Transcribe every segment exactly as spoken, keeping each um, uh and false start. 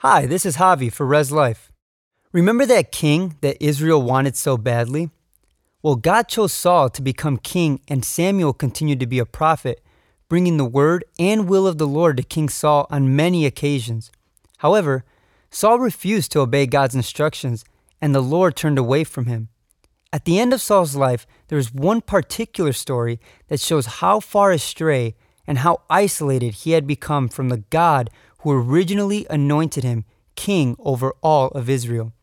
Hi, this is Javi for Res Life. Remember that king that Israel wanted so badly? Well, God chose Saul to become king, and Samuel continued to be a prophet, bringing the word and will of the Lord to King Saul on many occasions. However, Saul refused to obey God's instructions, and the Lord turned away from him. At the end of Saul's life, there is one particular story that shows how far astray and how isolated he had become from the God who originally anointed him king over all of Israel.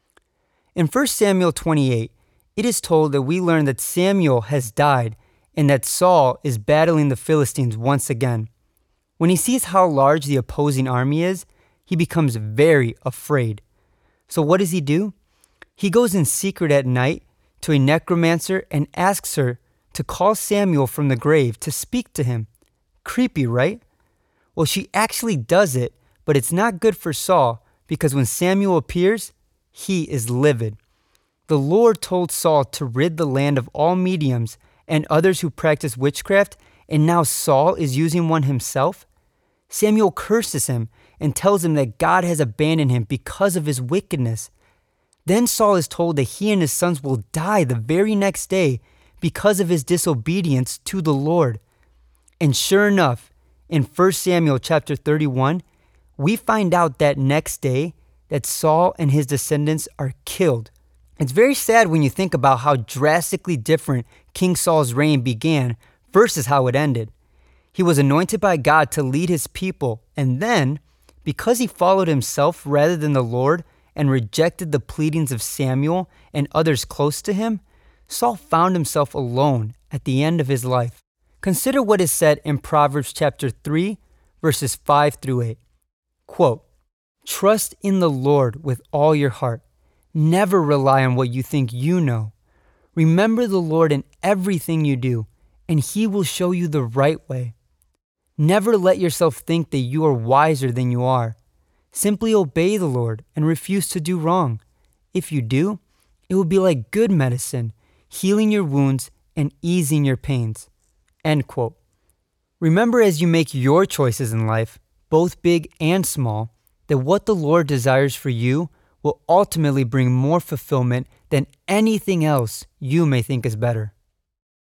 In First Samuel twenty-eight, it is told that we learn that Samuel has died and that Saul is battling the Philistines once again. When he sees how large the opposing army is, he becomes very afraid. So what does he do? He goes in secret at night to a necromancer and asks her to call Samuel from the grave to speak to him. Creepy, right? Well, she actually does it, but it's not good for Saul because when Samuel appears, he is livid. The Lord told Saul to rid the land of all mediums and others who practice witchcraft, and now Saul is using one himself? Samuel curses him and tells him that God has abandoned him because of his wickedness. Then Saul is told that he and his sons will die the very next day because of his disobedience to the Lord. And sure enough, in First Samuel chapter thirty-one, we find out that next day that Saul and his descendants are killed. It's very sad when you think about how drastically different King Saul's reign began versus how it ended. He was anointed by God to lead his people, and then, because he followed himself rather than the Lord and rejected the pleadings of Samuel and others close to him, Saul found himself alone at the end of his life. Consider what is said in Proverbs chapter three, verses five through eight. Quote, "Trust in the Lord with all your heart. Never rely on what you think you know. Remember the Lord in everything you do, and he will show you the right way. Never let yourself think that you are wiser than you are. Simply obey the Lord and refuse to do wrong. If you do, it will be like good medicine, healing your wounds and easing your pains." End quote. Remember as you make your choices in life, both big and small, that what the Lord desires for you will ultimately bring more fulfillment than anything else you may think is better.